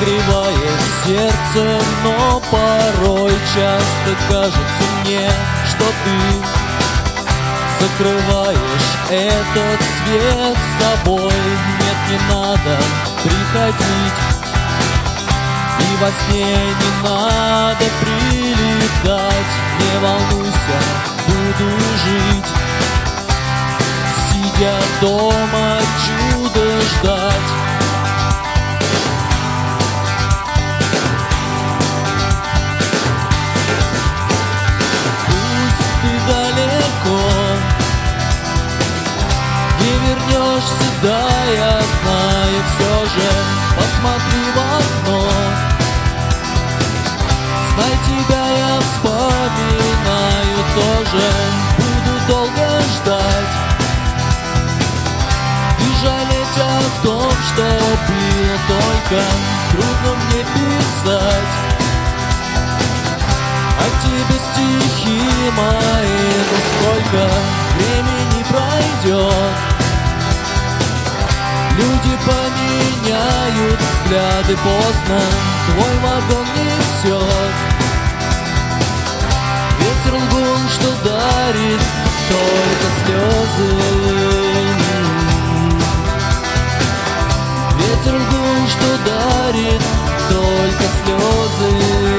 согревает сердце, но порой часто кажется мне, что ты закрываешь этот свет собой. Нет, не надо приходить, и во сне не надо прилетать. Не волнуйся, буду жить, сидя дома, чудо ждать. Пусть ты далеко не вернешься, да, я знаю, все же посмотри в окно. Знай, тебя я вспоминаю тоже, буду долго ждать и жалеть о том, что было, только трудно мне писать. А тебе стихи мои, но сколько времени пройдет, люди поменяют взгляды, поздно твой вагон несет. Ветер лгун, что дарит только слезы. Ветер лгун, что дарит только слезы.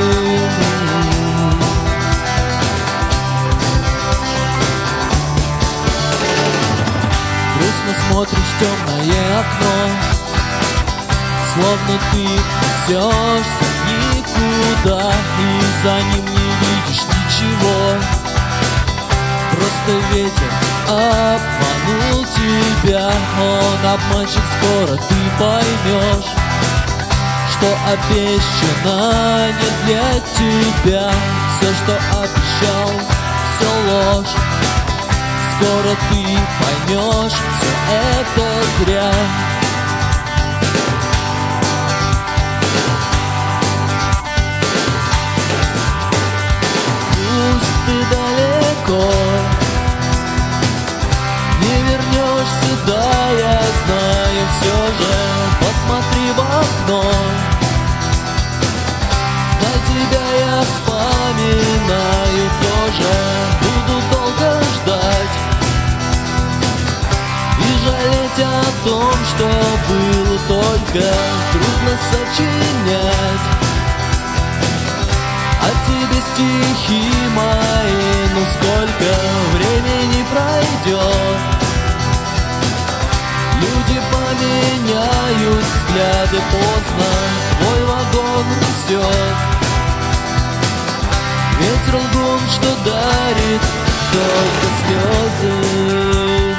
Грустно смотришь в темное окно, словно ты несешься никуда, и за ним не видишь ничего. Просто ветер обманул тебя, он обманщик, скоро ты поймешь, что обещано не для тебя. Все, что обещал, все ложь. Скоро ты поймешь, все это зря. Пусть ты далеко не вернешься, да, я знаю, все же посмотри в окно. На тебя я вспоминаю тоже, буду долго ждать и жалеть о том, что было, только трудно сочинять. А тебе стихи мои, ну сколько времени пройдет, люди поменяют взгляды, поздно твой вагон несет. Ветер лгун, что дарит только слезы.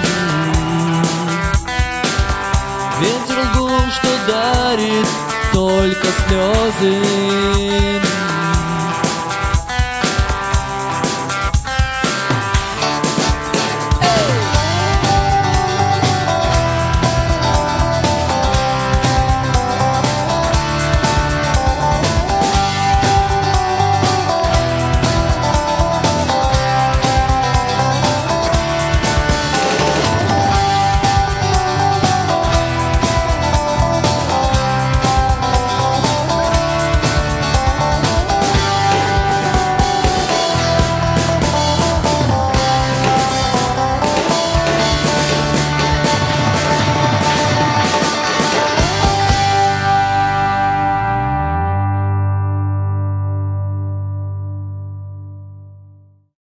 Ветер лгун, что дарит только слезы.